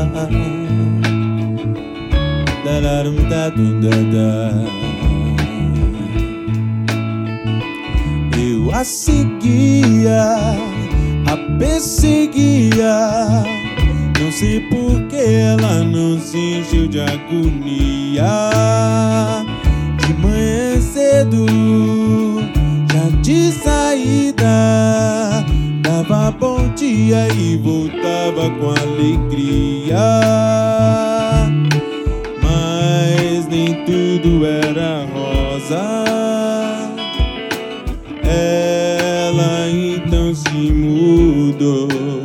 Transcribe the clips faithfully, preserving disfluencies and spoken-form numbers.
Eu a seguia, a perseguia. Não sei por que ela não se encheu de agonia. De manhã cedo, já de saída, dava bom dia e voltava com alegria. Mas nem tudo era rosa. Ela então se mudou.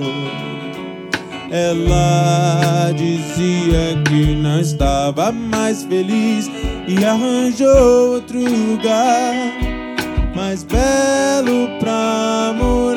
Ela dizia que não estava mais feliz e arranjou outro lugar mais belo pra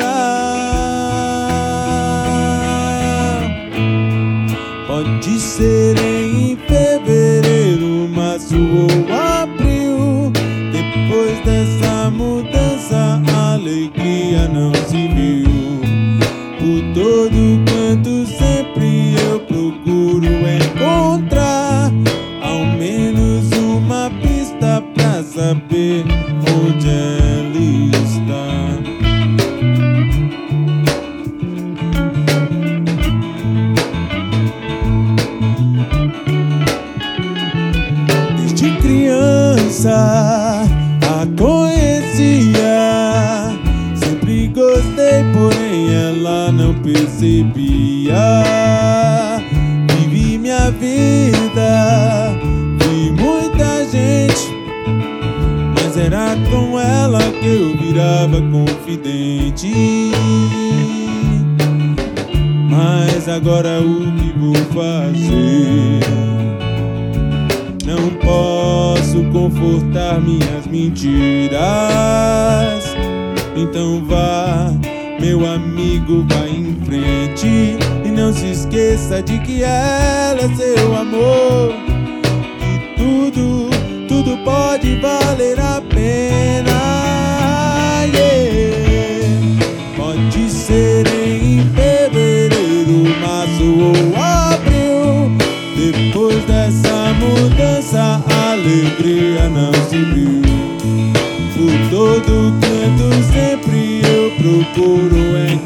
morar. Pode ser em fevereiro, março ou abril. Depois dessa mudança, a alegria não se viu. Por todo canto sempre eu procuro encontrar ao menos uma pista pra saber onde ela está. Desde criança a conhecia, sempre gostei, porém ela não percebia. Vivi minha vida, vi muita gente, mas era com ela que eu virava confidente. Mas agora o que vou fazer? Não posso confortar minhas mentiras. Então vá, meu amigo, vá em frente e não se esqueça de que ela é seu amor. Que tudo, tudo pode valer a pena. Yeah. Pode ser em fevereiro, março ou abril. Depois dessa mudança, a alegria não se viu. Por todo canto sempre eu procuro